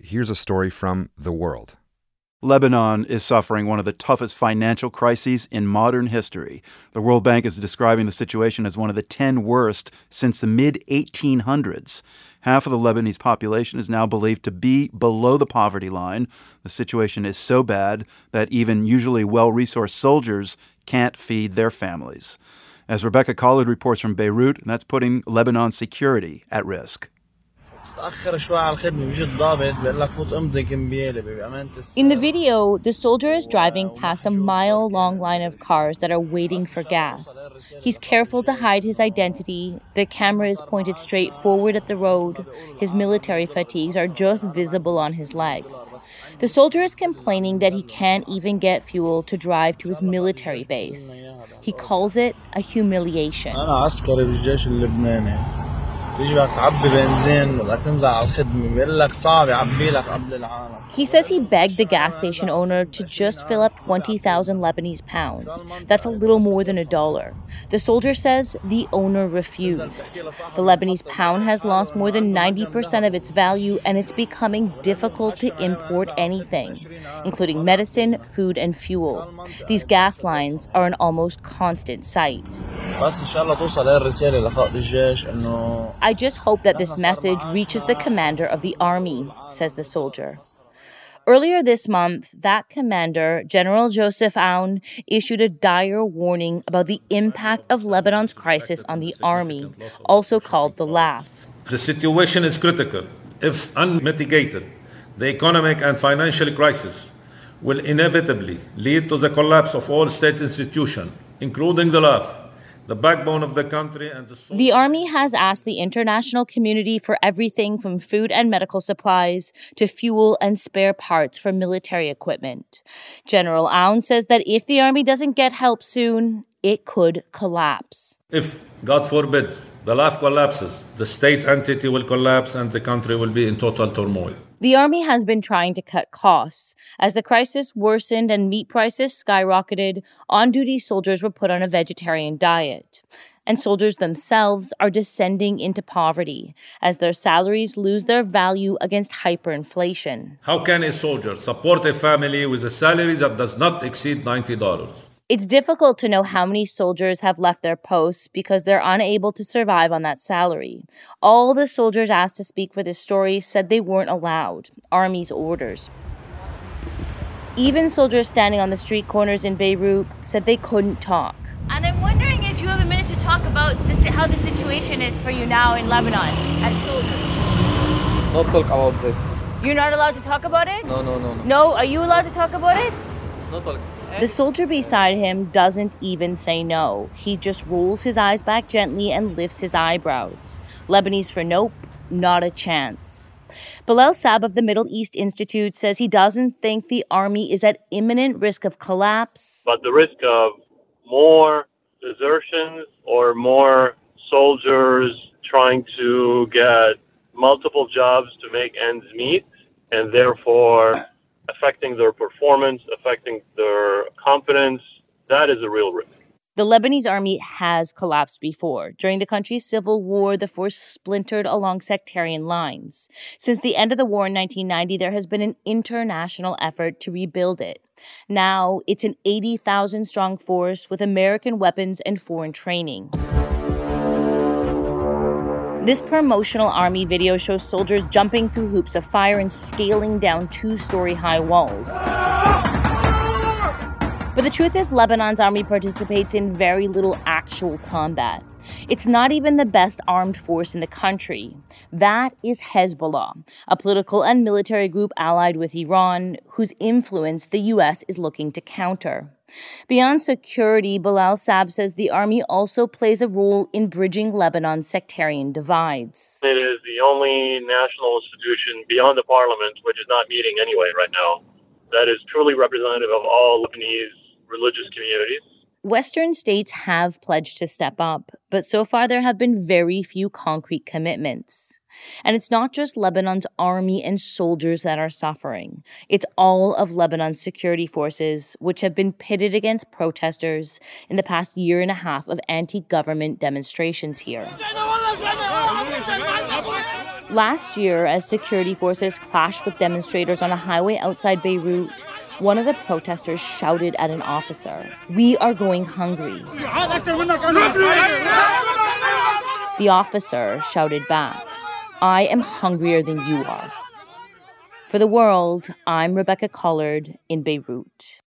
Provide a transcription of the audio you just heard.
here's a story from The World. Lebanon is suffering one of the toughest financial crises in modern history. The World Bank is describing the situation as one of the 10 worst since the mid-1800s. Half of the Lebanese population is now believed to be below the poverty line. The situation is so bad that even usually well-resourced soldiers can't feed their families. As Rebecca Collard reports from Beirut, that's putting Lebanon's security at risk. In the video, the soldier is driving past a mile-long line of cars that are waiting for gas. He's careful to hide his identity. The camera is pointed straight forward at the road. His military fatigues are just visible on his legs. The soldier is complaining that he can't even get fuel to drive to his military base. He calls it a humiliation. He says he begged the gas station owner to just fill up 20,000 Lebanese pounds. That's a little more than $1. The soldier says the owner refused. The Lebanese pound has lost more than 90% of its value, and it's becoming difficult to import anything, including medicine, food, and fuel. These gas lines are an almost constant sight. I just hope that this message reaches the commander of the army, says the soldier. Earlier this month, that commander, General Joseph Aoun, issued a dire warning about the impact of Lebanon's crisis on the army, also called the LAF. The situation is critical. If unmitigated, the economic and financial crisis will inevitably lead to the collapse of all state institutions, including the LAF, the backbone of the country and the The army has asked the international community for everything from food and medical supplies to fuel and spare parts for military equipment. General Aoun says that if the army doesn't get help soon, it could collapse. If, God forbid, the LAF collapses, the state entity will collapse and the country will be in total turmoil. The army has been trying to cut costs. As the crisis worsened and meat prices skyrocketed, on-duty soldiers were put on a vegetarian diet. And soldiers themselves are descending into poverty as their salaries lose their value against hyperinflation. How can a soldier support a family with a salary that does not exceed $90? It's difficult to know how many soldiers have left their posts because they're unable to survive on that salary. All the soldiers asked to speak for this story said they weren't allowed. Army's orders. Even soldiers standing on the street corners in Beirut said they couldn't talk. And I'm wondering if you have a minute to talk about how the situation is for you now in Lebanon as soldiers. Don't talk about this. You're not allowed to talk about it? No. No? Are you allowed to talk about it? No talk. The soldier beside him doesn't even say no. He just rolls his eyes back gently and lifts his eyebrows. Lebanese for nope, not a chance. Bilal Saab of the Middle East Institute says he doesn't think the army is at imminent risk of collapse. But the risk of more desertions or more soldiers trying to get multiple jobs to make ends meet, and therefore affecting their performance, affecting their confidence, that is a real risk. The Lebanese army has collapsed before. During the country's civil war, the force splintered along sectarian lines. Since the end of the war in 1990, there has been an international effort to rebuild it. Now, it's an 80,000-strong force with American weapons and foreign training. This promotional army video shows soldiers jumping through hoops of fire and scaling down 2-story-high walls. But the truth is, Lebanon's army participates in very little actual combat. It's not even the best armed force in the country. That is Hezbollah, a political and military group allied with Iran, whose influence the U.S. is looking to counter. Beyond security, Bilal Saab says the army also plays a role in bridging Lebanon's sectarian divides. It is the only national institution beyond the parliament, which is not meeting anyway right now, that is truly representative of all Lebanese religious communities. Western states have pledged to step up, but so far there have been very few concrete commitments. And it's not just Lebanon's army and soldiers that are suffering. It's all of Lebanon's security forces, which have been pitted against protesters in the past year and a half of anti-government demonstrations here. Last year, as security forces clashed with demonstrators on a highway outside Beirut, one of the protesters shouted at an officer, "We are going hungry." The officer shouted back, "I am hungrier than you are." For The World, I'm Rebecca Collard in Beirut.